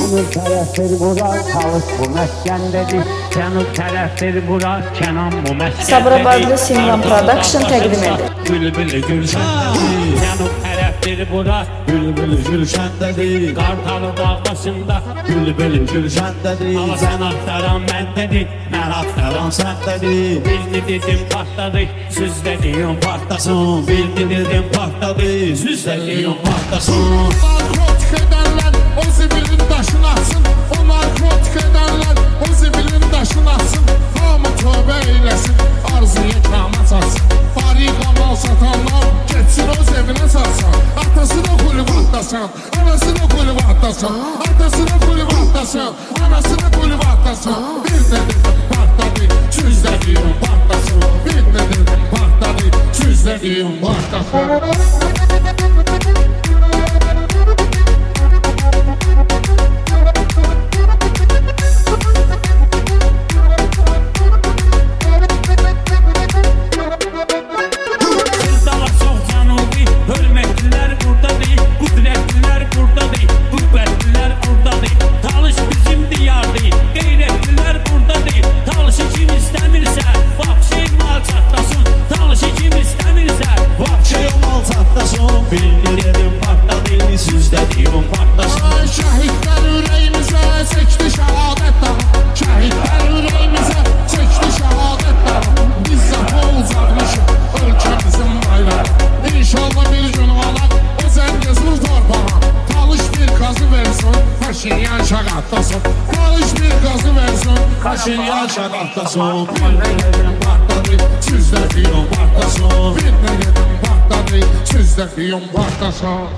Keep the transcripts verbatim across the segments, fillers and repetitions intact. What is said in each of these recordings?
Cənub tərəfdir bura, Talış bu məskəndədir. Cənub tərəfdir bura, Kənan bu məskəndədir. Sabirabadlı Simran Production təqdim edir. Bülbülü Gülşəndədir. Cənub tərəfdir bura, Bülbülü Gülşəndədir. Qartalı dağ başında Bülbülü Gülşəndədir. Ala sən axtaran məndədir, mən axtaran Səndədir. Bildi dedim partladı, söz dediyin partlasın. Bildi dedim partladı, Söz dediyin partlasın. Narkotik edənlər o zibilin daşını atsın. O narkotik edənlər o zibilin daşını atsın. Hamı tövbə eyləsin, arzuya kama çatsın. Fariqa mal satanlar geçsin o zəvinə satsan. Atası da kulüb atlasan, anası da kulüb atlasan. Atası da kulüb atlasan, anası da kulüb atlasan. Bir də dedim partladı, söz dediyin partlasın. Bir də dedim partladı, söz dediyin partlasın. Şəhidlər ürəyimizə çəkdi şəhadət dağı. Şəhidlər ürəyimizə çəkdi şəhadət dağı. Biz zəfə olacaqmışıq ölkəmizin bayrağı. İnşallah bir gün alaq o Zəngəzur torpağı. Talış bir qazı versin, Paşinyan şəqatlasın. Talış bir qazı versin, Paşinyan şəqatlasın. Bir də dedim partladı, söz dediyin partlasın. Bir də dedim partladı, söz dediyin partlasın.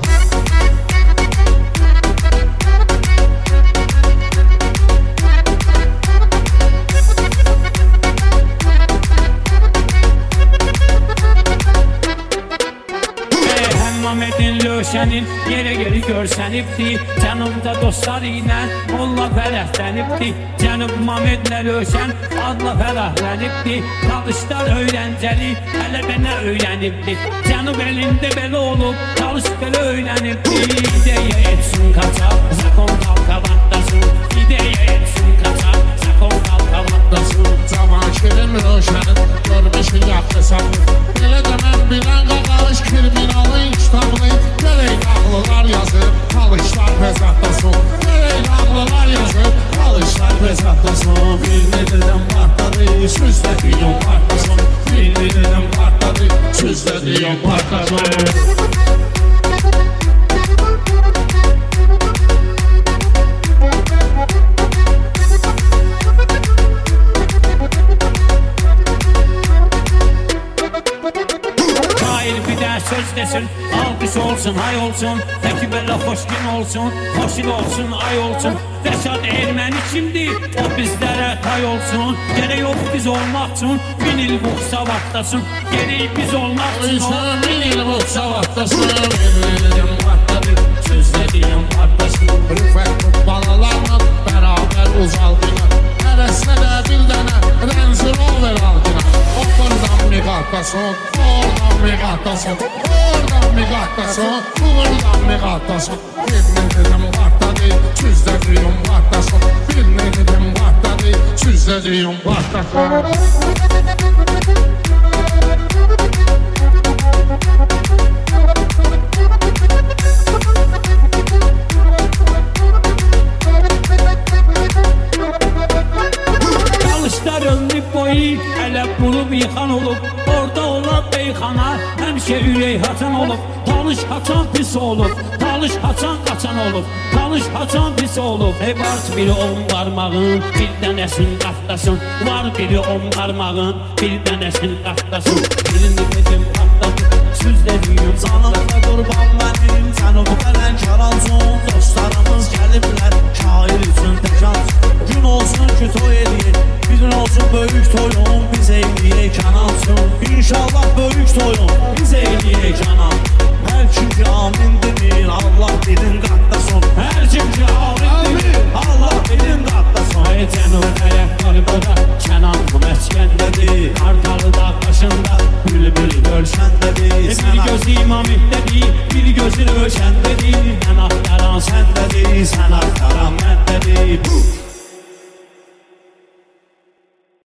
Məhəmmədin Löşənin yerə geri görsənibdir. Cənubda dostlar ilə molla fərəhlənibdir. Cənub Mamedlə Löşən adla fərəhlənibdir. Talışlar öyrəncəli, hələ də nə öyrənibdir. Cənub elində belə olub, talış belə öyrənibdir. İdeya etsin qaçaq, zakon qalqavatlasın. İdeya etsin qaçaq, zakon qalqavatlasın. Cavanşirin Löşənin görmüşün yaxşısını. Belə də mən bilən qaqalış kriminalın kitabını. Gələk ağlılar yazır, talışlar bezatlasın. Gələk ağlılar yazır, talışlar bezatlasın. Bir də dedim partladı, söz dediyin partlasın. Bir də dedim partladı, söz dediyin partlasın. Söz desin, alkış olsun, hay olsun. Təki belə xoş gün olsun, xoş il olsun, ay olsun. Rəşad erməni kimdir, o bizlərə tay olsun. Gerək yox biz olmaq üçün, bin il bu savaqdasın. Gerək biz olmaq üçün, o bin il bu savaqdasın. Bir dedim partladı, söz dediyin partlasın. Rüfət balalarla bərabər uzaldılar. Hərəsinə də bir dənə Range Rover aldılar. Oradan mi qatlasın, oradan mi qatlasın. Oradan mi qatlasın, buradan mi qatlasın. Bir ne dedim partladı, söz dediyin partlasın. Bir ne dedim partladı, söz dediyin partlasın. Hələ qurub yıxan olub, orada olan beyxana həmişə ürək haçan olub. Talış haçan pis olub, talış haçan qaçan olub. Talış haçan pis olub. Ey var biri on qarmağın, bir dənəsin qatlasın. Var biri on qarmağın, bir dənəsin qatlasın. Birini dedim qatlasın, söz dediyin Canımda qurban mənim, Cənubu qələnkar alsın. Dostlarımız gəlib